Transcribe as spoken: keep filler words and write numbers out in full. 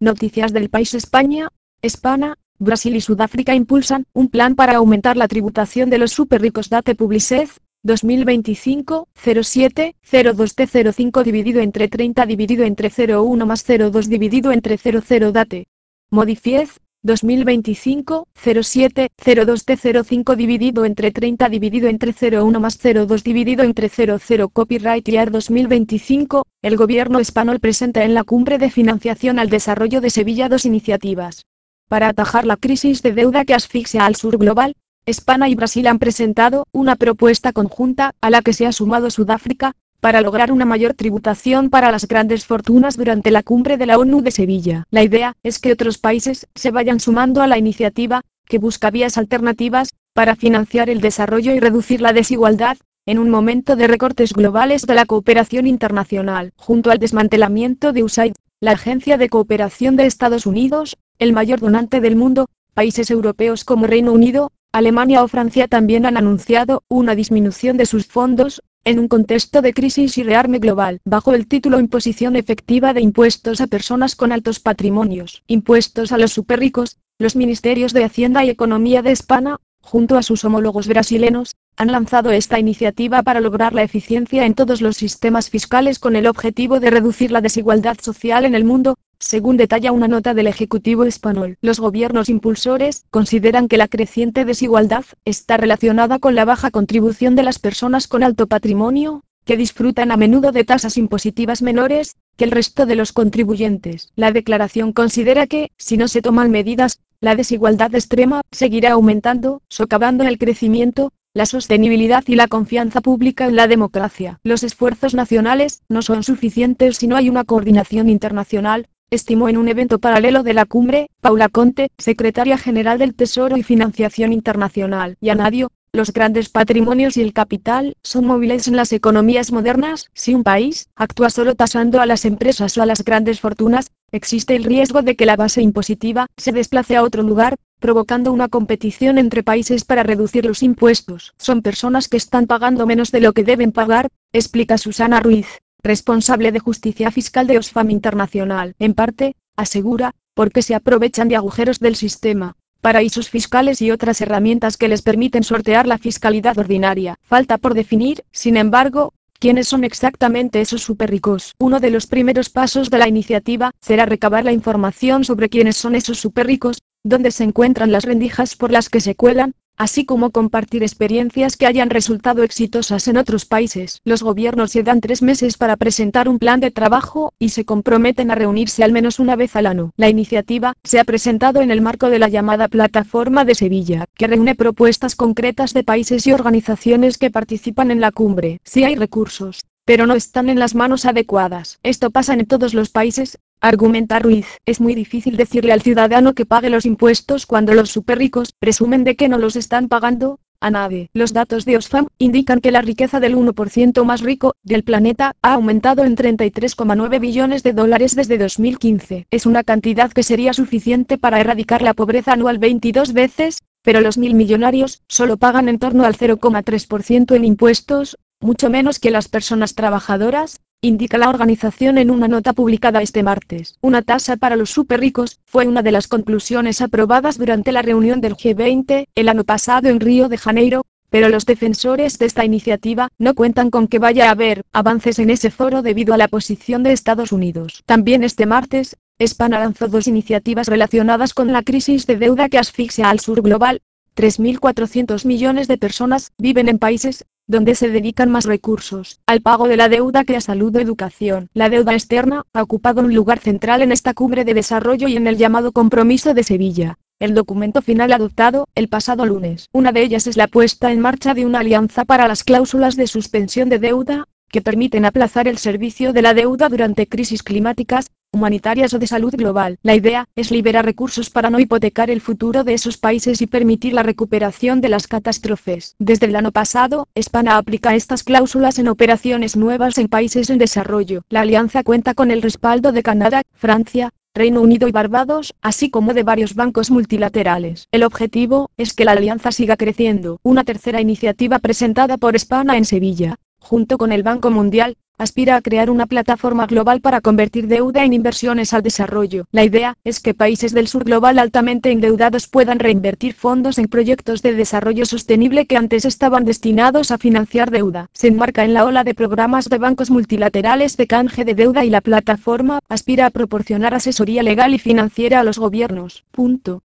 Noticias del país España, España, Brasil y Sudáfrica impulsan un plan para aumentar la tributación de los superricos. Date Publicez, dos mil veinticinco, cero siete, cero dos T cero cinco dividido entre treinta dividido entre cero uno más cero dos dividido entre cero cero. Date. Modifiez, dos mil veinticinco, cero siete, cero dos T cero cinco dividido entre treinta dividido entre cero uno más cero dos dividido entre cero cero. Copyright Year dos mil veinticinco, el gobierno español presenta en la Cumbre de Financiación al Desarrollo de Sevilla dos iniciativas. Para atajar la crisis de deuda que asfixia al sur global, España y Brasil han presentado una propuesta conjunta, a la que se ha sumado Sudáfrica, para lograr una mayor tributación para las grandes fortunas durante la cumbre de la ONU de Sevilla. La idea es que otros países se vayan sumando a la iniciativa, que busca vías alternativas, para financiar el desarrollo y reducir la desigualdad, en un momento de recortes globales de la cooperación internacional. Junto al desmantelamiento de U S A I D, la Agencia de Cooperación de Estados Unidos, el mayor donante del mundo, países europeos como Reino Unido, Alemania o Francia también han anunciado una disminución de sus fondos, en un contexto de crisis y rearme global. Bajo el título Imposición efectiva de impuestos a personas con altos patrimonios, impuestos a los superricos, los ministerios de Hacienda y Economía de España, junto a sus homólogos brasileños, han lanzado esta iniciativa para lograr la eficiencia en todos los sistemas fiscales con el objetivo de reducir la desigualdad social en el mundo, según detalla una nota del Ejecutivo español. Los gobiernos impulsores consideran que la creciente desigualdad está relacionada con la baja contribución de las personas con alto patrimonio, que disfrutan a menudo de tasas impositivas menores que el resto de los contribuyentes. La declaración considera que, si no se toman medidas, la desigualdad extrema seguirá aumentando, socavando el crecimiento, la sostenibilidad y la confianza pública en la democracia. Los esfuerzos nacionales no son suficientes si no hay una coordinación internacional, estimó en un evento paralelo de la cumbre, Paula Conte, secretaria general del Tesoro y Financiación Internacional. Y añadió, los grandes patrimonios y el capital son móviles en las economías modernas. Si un país actúa solo tasando a las empresas o a las grandes fortunas, existe el riesgo de que la base impositiva se desplace a otro lugar, provocando una competición entre países para reducir los impuestos. Son personas que están pagando menos de lo que deben pagar, explica Susana Ruiz, responsable de justicia fiscal de Oxfam Internacional. En parte, asegura, porque se aprovechan de agujeros del sistema, paraísos fiscales y otras herramientas que les permiten sortear la fiscalidad ordinaria. Falta por definir, sin embargo, ¿quiénes son exactamente esos superricos? Uno de los primeros pasos de la iniciativa será recabar la información sobre quiénes son esos superricos, dónde se encuentran las rendijas por las que se cuelan, así como compartir experiencias que hayan resultado exitosas en otros países. Los gobiernos se dan tres meses para presentar un plan de trabajo, y se comprometen a reunirse al menos una vez al año. La iniciativa se ha presentado en el marco de la llamada Plataforma de Sevilla, que reúne propuestas concretas de países y organizaciones que participan en la cumbre. Sí hay recursos, pero no están en las manos adecuadas. Esto pasa en todos los países, argumenta Ruiz. Es muy difícil decirle al ciudadano que pague los impuestos cuando los superricos presumen de que no los están pagando a nadie. Los datos de Oxfam indican que la riqueza del uno por ciento más rico del planeta ha aumentado en treinta y tres coma nueve billones de dólares desde dos mil quince. Es una cantidad que sería suficiente para erradicar la pobreza anual veintidós veces, pero los mil millonarios solo pagan en torno al cero coma tres por ciento en impuestos, mucho menos que las personas trabajadoras, indica la organización en una nota publicada este martes. Una tasa para los superricos fue una de las conclusiones aprobadas durante la reunión del G veinte el año pasado en Río de Janeiro, pero los defensores de esta iniciativa no cuentan con que vaya a haber avances en ese foro debido a la posición de Estados Unidos. También este martes, España lanzó dos iniciativas relacionadas con la crisis de deuda que asfixia al sur global. tres mil cuatrocientos millones de personas viven en países donde se dedican más recursos al pago de la deuda que a salud o educación. La deuda externa ha ocupado un lugar central en esta cumbre de desarrollo y en el llamado Compromiso de Sevilla, el documento final adoptado el pasado lunes. Una de ellas es la puesta en marcha de una alianza para las cláusulas de suspensión de deuda, que permiten aplazar el servicio de la deuda durante crisis climáticas, humanitarias o de salud global. La idea es liberar recursos para no hipotecar el futuro de esos países y permitir la recuperación de las catástrofes. Desde el año pasado, España aplica estas cláusulas en operaciones nuevas en países en desarrollo. La alianza cuenta con el respaldo de Canadá, Francia, Reino Unido y Barbados, así como de varios bancos multilaterales. El objetivo es que la alianza siga creciendo. Una tercera iniciativa presentada por España en Sevilla, junto con el Banco Mundial, aspira a crear una plataforma global para convertir deuda en inversiones al desarrollo. La idea es que países del sur global altamente endeudados puedan reinvertir fondos en proyectos de desarrollo sostenible que antes estaban destinados a financiar deuda. Se enmarca en la ola de programas de bancos multilaterales de canje de deuda y la plataforma aspira a proporcionar asesoría legal y financiera a los gobiernos. Punto.